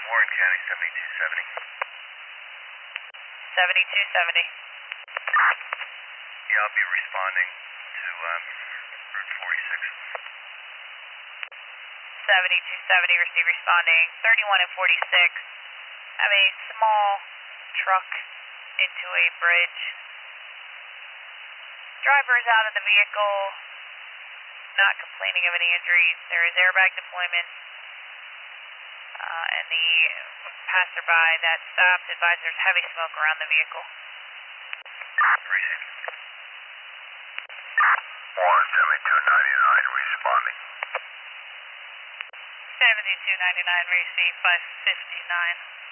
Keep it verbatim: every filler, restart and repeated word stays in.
Warren County, seventy-two seventy. seventy-two seventy. Yeah, I'll be responding to um, Route forty-six. seventy-two seventy, receive responding. thirty-one and forty-six. Have a small truck into a bridge. Driver is out of the vehicle, not complaining of any injuries. There is airbag deployment. Uh, and the passerby that stopped advised there's heavy smoke around the vehicle. Received. Warren, seventy-two ninety-nine, responding. seventy-two ninety-nine, received by fifty-nine.